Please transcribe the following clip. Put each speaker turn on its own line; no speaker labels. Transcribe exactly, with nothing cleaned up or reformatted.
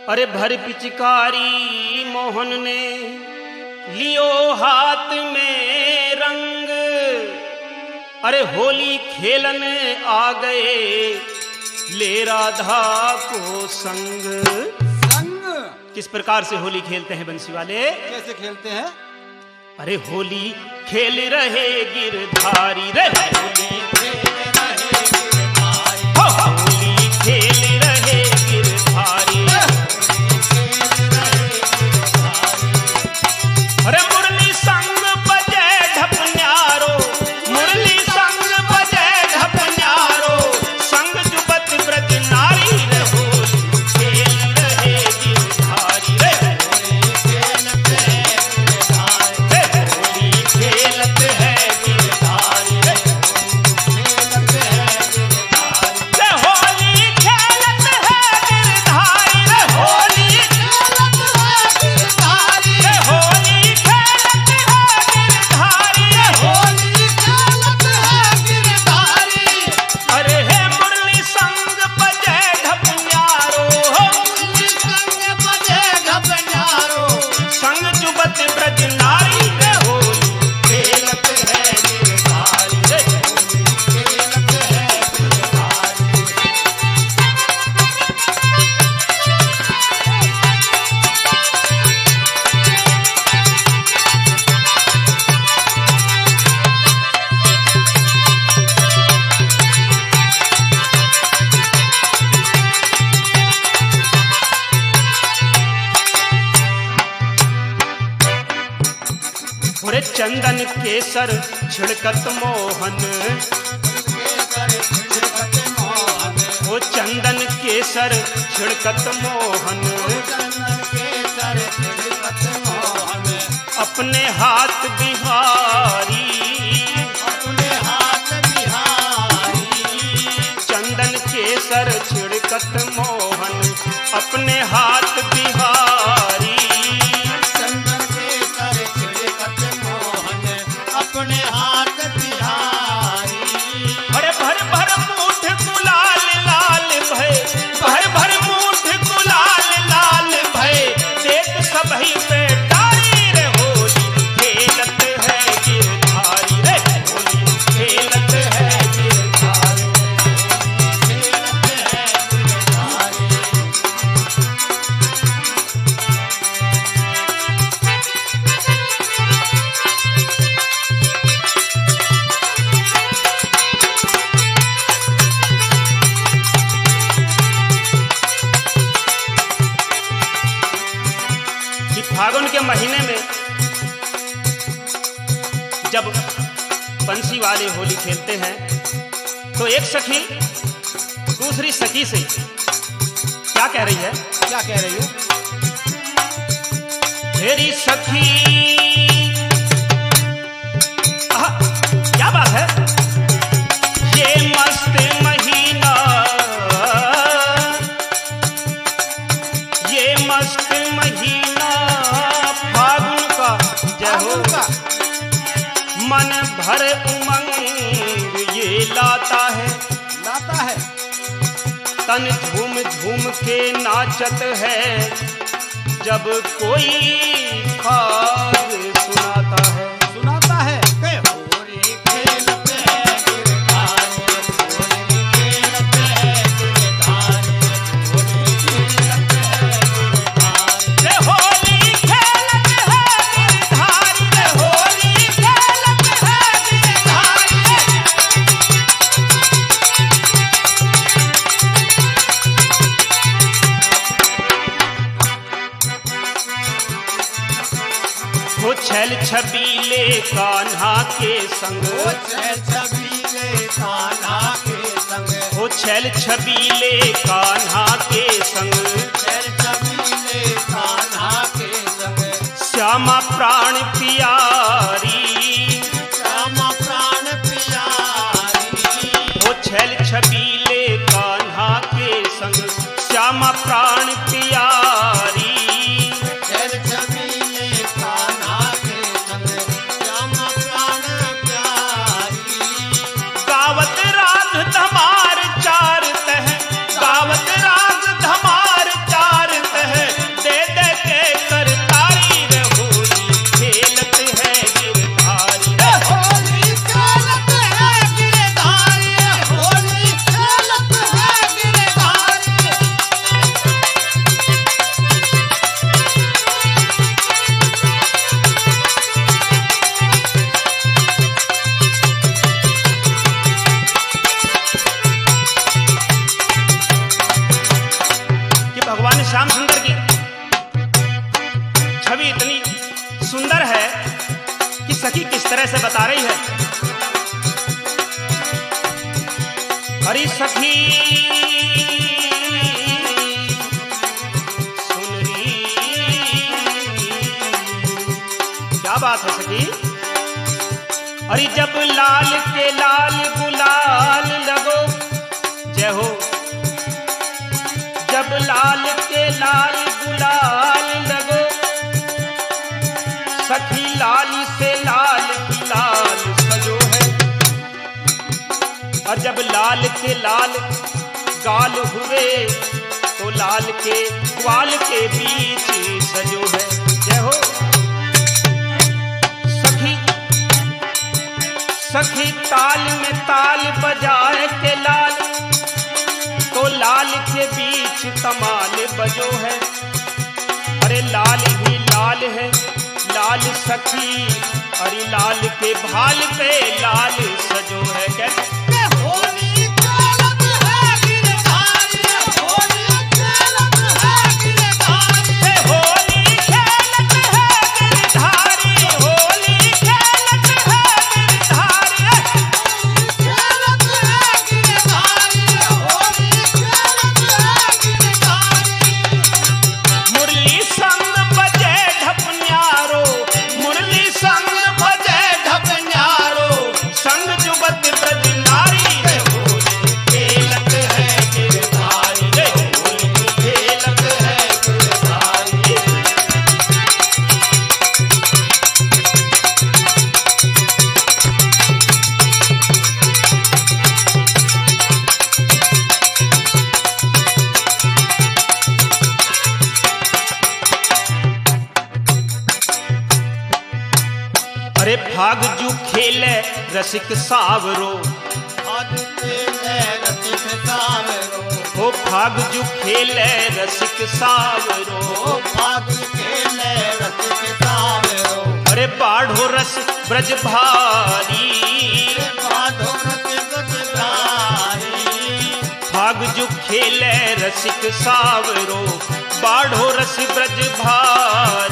अरे भर पिचकारी मोहन ने लियो हाथ में रंग, अरे होली खेलन आ गए ले राधा को संग।
संग
किस प्रकार से होली खेलते हैं बंसी वाले?
कैसे खेलते हैं?
अरे होली खेल रहे गिरधारी रे, होली खेल रहे गिरधारी, हो होली खेल रहे गिरधारी, अरे मुरली संग बजे ढपन्यारो, मुरली संग बजे ढपन्यारो, संग जुबत ब्रज नारी रे, होली खेल रहे गिरधारी रे, होली खेलत है गिरधारी रे, होली खेलत है गिरधारी रे, खेलत है गिरधारी रे, होली खेलत है गिरधारी रे, होली खेलत है गिरधारी रे, होली खेलत है गिरधारी रे, होली खेलत है गिरधारी। अरे हे मुरली संग बजे ढपन्यारो, मुरली संग बजे ढपन्यारो, संग जुबत ब्रज नारी रे, होली खेलत है गिरधारी रे, होली खेलत है गिरधारी। अरे चंदन केसर छिड़कत मोहन, ओ चंदन केसर छिड़कत मोहन, अपने हाथ बिहारी, अपने हाथ बिहारी, चंदन केसर छिड़कत मोहन, अपने हाथ बिहारी, चंदन केसर छिड़कत मोहन, अपने हाथ बिहारी। अरे भर भर मूठ गुलाल लाल भय, भर भर मूठ गुलाल लाल भय, देख सबही पे डारी रे, होली खेलत है गिरधारी रे, होली खेलत है गिरधारी रे, खेलत है गिरधारी। कि फागुन के महीने में जब बंसी वाले होली खेलते हैं तो एक सखी दूसरी सखी से क्या कह रही है?
क्या कह रही हो?
मेरी सखी, आहा, क्या बात है? ये मस्त महीना, ये मस्त महीना फागुन का जय हो,
फागुन का
मन भर उमंग ये लाता है,
लाता है,
तन झूम झूम के नाचत है, जब कोई खास सुनाता है,
सुनाता है।
होली खेलत है गिरधारी, होली खेलत है गिरधारी, होली खेलत है गिरधारी रे, होली खेलत है गिरधारी रे, होली खेलत है गिरधारी वो छैल छबीले कान्हा के संग,
वो छैल छबीले कान्हा के संग,
वो छैल छबीले कान्हा के संग,
छैल छबीले कान्हा के संग,
श्यामा प्राण प्यारी,
श्यामा प्राण प्यारी,
वो छैल छबीले कान्हा के संग, श्यामा प्राण प्यारी,
छैल छबीले कान्हा के संग, श्यामा प्राण प्यारी।
गावत राग धमार चार तह, गावत राग धमार चार तह, श्याम सुंदर की छवि इतनी सुंदर है कि सखी किस तरह से बता रही है। हरी सखी सुन रही, क्या बात है सखी। अरे जब लाल के लाल गुलाल लगो, जय हो, जब लाल के लाल गुलाल लगो, सखी लाली से लाल की लाल सजो है। और जब लाल के लाल गाल हुए तो लाल के ग्वाल के बीच सजो है। जय हो सखी, सखी ताल में ताल बजाए के लाल तो लाल के बीच कमाल बजो है। अरे लाल ही लाल है लाल सखी, अरे लाल के भाल पे लाल सजो है। कैसे
होली खेलत है गिरधारी, होली खेलत है गिरधारी,
होली खेलत है गिरधारी, होली खेलत है गिरधारी,
खेलत है गिरधारी, होली खेलत है गिरधारी।
मुरली संग बजे ढपन्यारो, मुरली संग बजे ढपन्यारो, संग जुबत ब्रज नारी। रे होली खेलत है गिरधारी, रे होली खेलत है गिरधारी। अरे भाग जू खेले रसिक सावरो,
आज खेले रसिक सावरो,
ओ भाग जू खेले रसिक सावरो।
ओ भाग खेले रसिक सावरो,
अरे बाढ़ो रस ब्रज भारी,
बाधो रसिक ब्रजधारी।
भाग जू खेले रसिक सावरो, बाढ़ो रस ब्रज भारी।